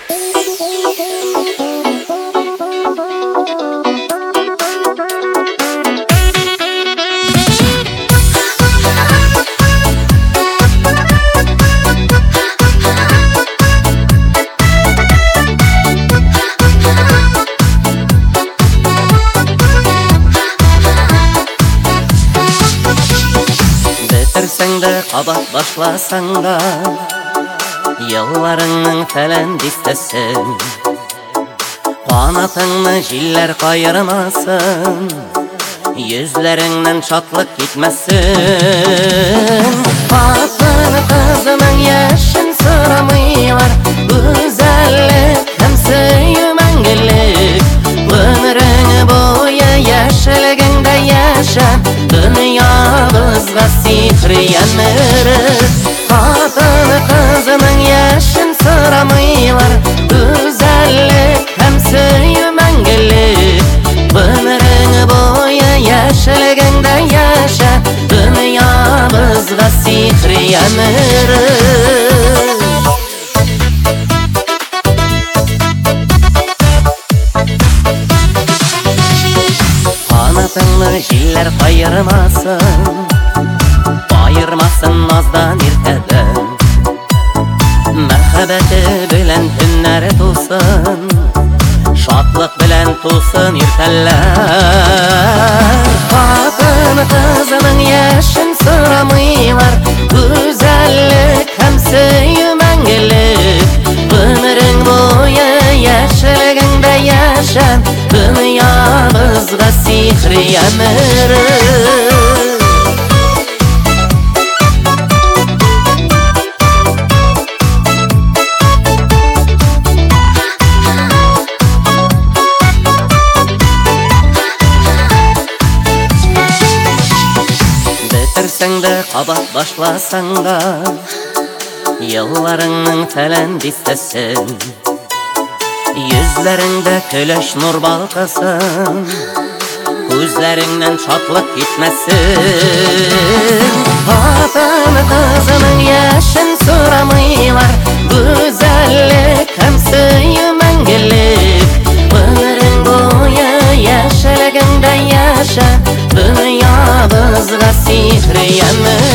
Bitirсеңді қабат башласаңда, елларыңның фәлән дистесін, қанатыңны җилләр кайырмасын, йөзләреңнән шатлык китмәсен. Хатын кызының яшен сорамыйлар, гүзәллек һәм сөю мәңгелек. Гомерең буе яшьлегеңдә яшә, дөньябызга сихри янырыз. Хатын кызының яшен сорамыйлар, гүзәллек һәм сөю мәңгелек. Гомерең буе яшьлегеңдә яшә, дөньябызга сихри янырыз. Қанатыңны җилләр кайырмасын, айырмасын наздан иртәдән. Мәхәббәте белән төннәре тусын, шатлык белән тусын иртәләр. Хатын кызының яшен сорамыйлар, гүзәллек һәм сөю мәңгелек. Гомерең буе яшьлегеңдә яшә, дөньябызга сихри янырыз. Битерсәңді кабат башласаңда, елларыңның фәлән дистесен, йөзләреңдә көләч нур балкысын, күзләреңнән шатлык китмәсен. Хатын кызының яшен сорамыйлар, гүзәллек һәм сөю мәңгелек. Гомерең буе яшьлегеңдә яшә, дөньябызга сихри янырыз.